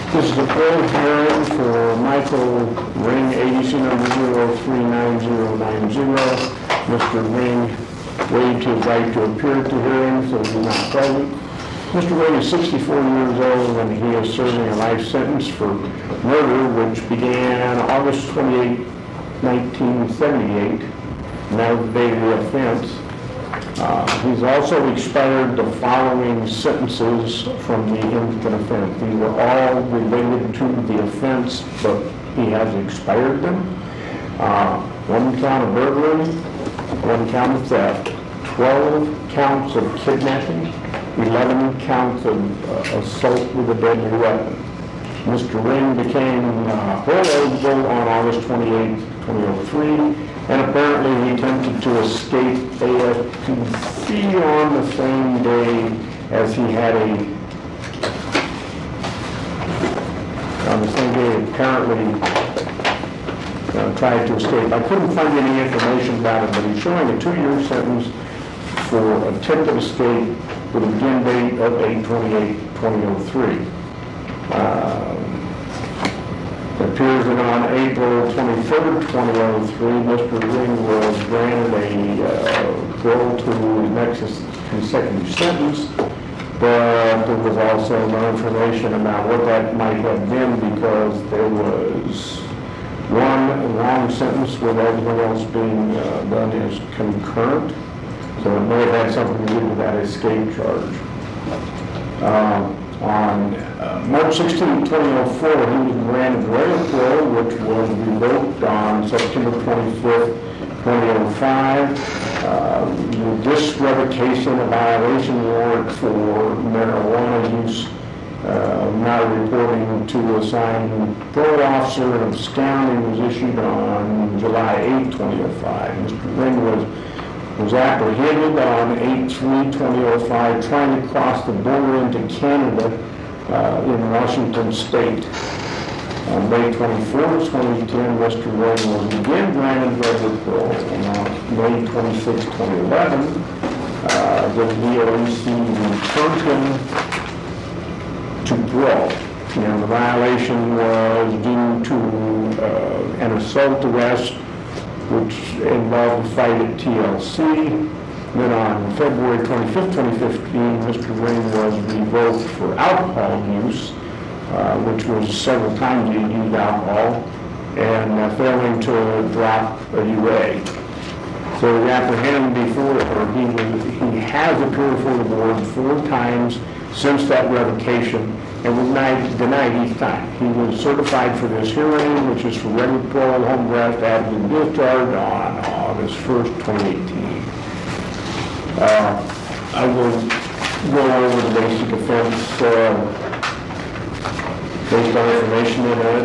This is a parole hearing for Michael Ring, agency number 039090. Mr. Ring waived his right to appear at the hearing, so he's not present. Mr. Ring is 64 years old and he is serving a life sentence for murder, which began August 28, 1978, and that was the date of the offense. He's also expired the following sentences from the instant offense. These were all related to the offense, but he has expired them. 1 count of burglary, 1 count of theft, 12 counts of kidnapping, 11 counts of assault with a deadly weapon. Mr. Ring became parole eligible on August 28, 2003, and apparently he attempted to escape AFPC on the same day as he had apparently tried to escape. I couldn't find any information about it, but he's showing a 2-year sentence for attempted escape with a begin date of 8/28/2003. It appears that on April 23rd, 2003, Mr. Ring was granted a parole to his next consecutive sentence, but there was also no information about what that might have been because there was one long sentence with everything else being done as concurrent. So it may have had something to do with that escape charge. On March 16, 2004, he was granted regular parole, which was revoked on September 25th, 2005. With this revocation, a violation warrant for marijuana use, not reporting to assigned parole officer and absconding was issued on July 8, 2005. Mr. Ring was apprehended on 8/3/2005 trying to cross the border into Canada in Washington State. On May 24, 2010, Mr. Ring was again granted regular parole. And on May 26, 2011, the DOEC returned him to parole. And the violation was due to an assault arrest which involved a fight at TLC. Then on February 25th, 2015, Mr. Ring was revoked for alcohol use, which was several times he used alcohol, and failing to drop a UA. So we apprehended him before, or he has appeared before the board 4 times since that revocation, and was denied each time. He was certified for this hearing, which is for regular parole, home arrest, absent discharge on August 1st, 2018. I will go over the basic offense based on information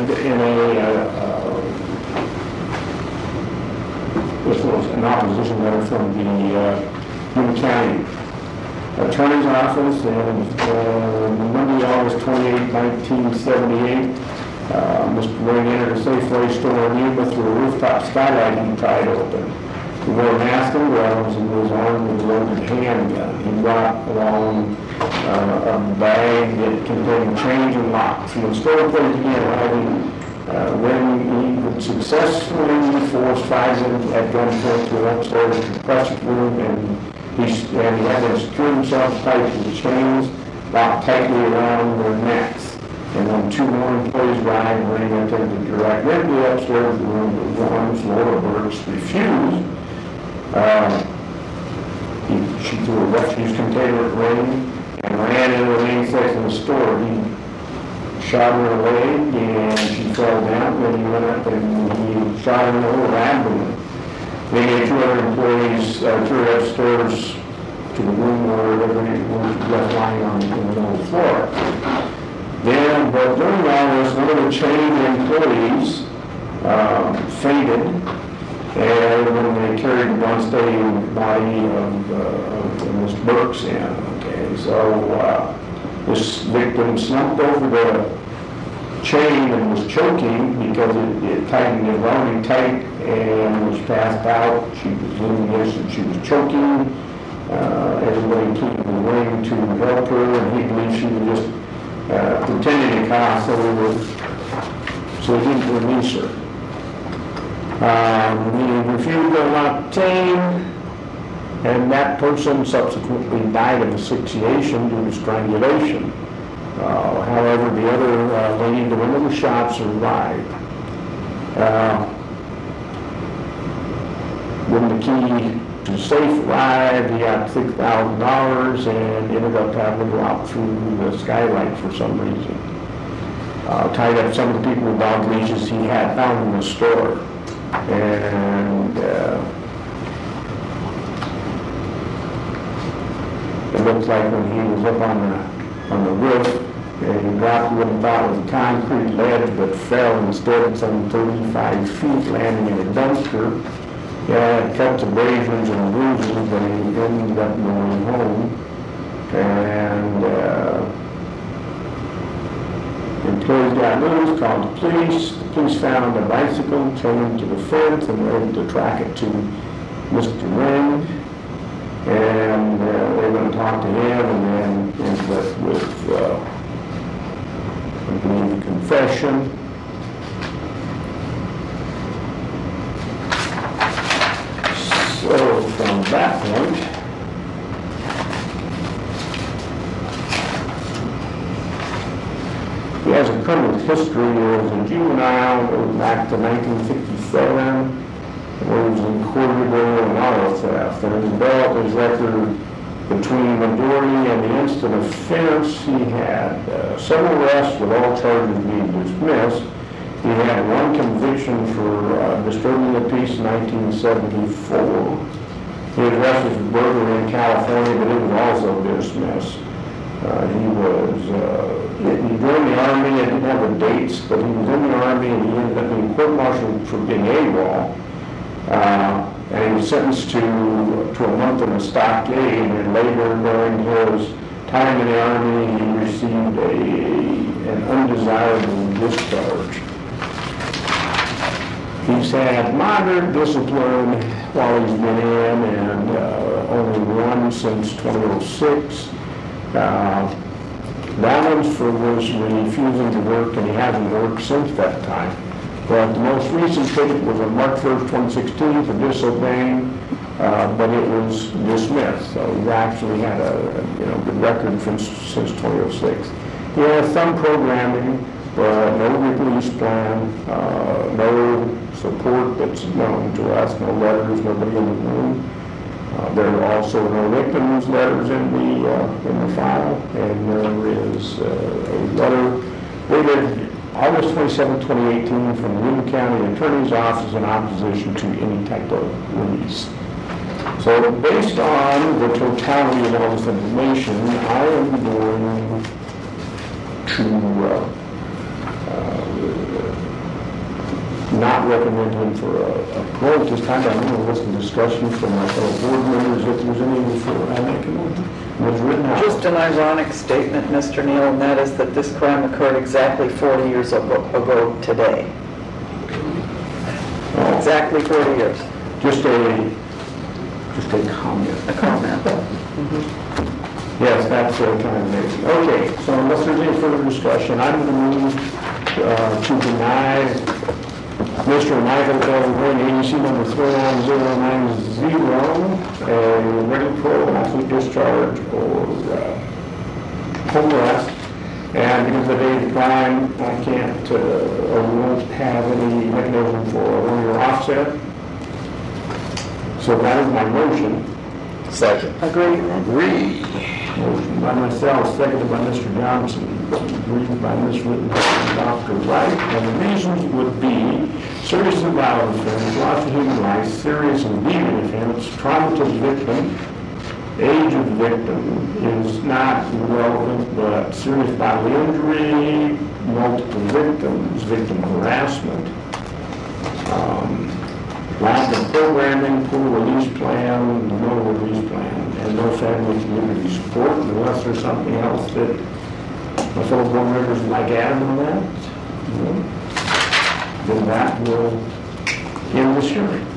this was an opposition letter from the Union County Attorney's Office, and Monday, August 28, 1978, Mr. Ring entered a Safeway store in Yuma through a rooftop skylight he tried open. He wore a mask and gloves and was armed with a loaded handgun. He brought along a bag that contained change and locks. When store employees began arriving, when he would successfully force 5 men at gunpoint to an upstairs compressor room, and he had to secure himself tight with chains locked tightly around their necks. And when 2 more employees arrived, Ring attempted to direct them to the upstairs room, but one, Laura Burks, refused. She threw a refuse container at Ring and ran into the main section of the store. He shot her in the leg and she fell down. Then he went up and he shot her in the whole abdomen. They had 2 other employees threw upstairs to the room where everybody was left lying on the middle of the floor. Then, but during all this, one of the chained employees fainted, and when they carried the blood-stained body of Ms. Burks in. Okay, so this victim slumped over the chain and was choking because it tightened it already tight and was passed out. She was losing this and she was choking. Everybody took the Ring to help her, and he believed she was just pretending to so he didn't release her. He refused to obtain, and that person subsequently died of asphyxiation due to strangulation. However, the other lady, the one that was shot, survived. When the key to the safe arrived, he got $6,000 and ended up having to go out through the skylight for some reason. Tied up some of the people with dog leashes he had found in the store. And it looks like when he was up on the roof, he dropped what he thought was a concrete ledge, but fell instead some 35 feet, landing in a dumpster. Yeah, cuts, abrasions, and bruises, but he ended up going home. And employees got loose, called the police. The police found a bicycle chained to the fence and were able to track it to Mr. Ring. And they were going to talk to him, and then ended up with, I believe, a confession. So from that point, he has a criminal history as a juvenile, goes back to 1967, where he was incorrigible and auto theft. And as a result, his record between majority and the instant offense, he had several arrests with all charges being dismissed. He had one conviction for disturbing the peace in 1974. He was arrested for burglary in California, but it was also dismissed. He joined the Army. I didn't have the dates, but he was in the Army, and he ended up being court-martialed for being AWOL. And he was sentenced to a month in a stockade, and later during his time in the Army, he received an undesirable discharge. He's had moderate discipline while he's been in, and only one since 2006. That one's for was refusing to work, and he hasn't worked since that time. But the most recent ticket was on March 1st, 2016 for disobeying, but it was dismissed. So he's actually had a good record since 2006. He has some programming, but no release plan, no support that's known to us, no letters, nobody in the room. There are also no victims' letters in the file, and there is a letter dated August 27, 2018 from the Newton County Attorney's Office in opposition to any type of release. So based on the totality of all this information, I am going to not recommend him for a parole at this time, but I'm going to listen to discussions from my fellow board members if there's any before I make a motion. Just an ironic statement, Mr. Neal, and that is that this crime occurred exactly 40 years ago today. Oh. Exactly 40 years. Just a comment. A comment. Mm-hmm. Yes, that's kind of amazing. Okay, so unless there's any further discussion, I'm going to move to deny Mr. Michael L. Wayne, agency number 39090, a regular parole, absolute discharge, or home arrest. And because of the date of the crime, I can't or won't have any mechanism for a one-year offset. So that is my motion. Second. Agree. Motion by myself, seconded by Mr. Johnson, agreed by Ms. Whitten and Dr. Wright. And the reasons would be serious and violent offense, loss of human life, serious and deviant offense, trauma to the victim, age of the victim is not relevant, but serious bodily injury, multiple victims, victim harassment, lack of programming, poor release plan, no release plan, and no family community support, unless there's something else that my fellow board members would like added on that. Then that will end this hearing.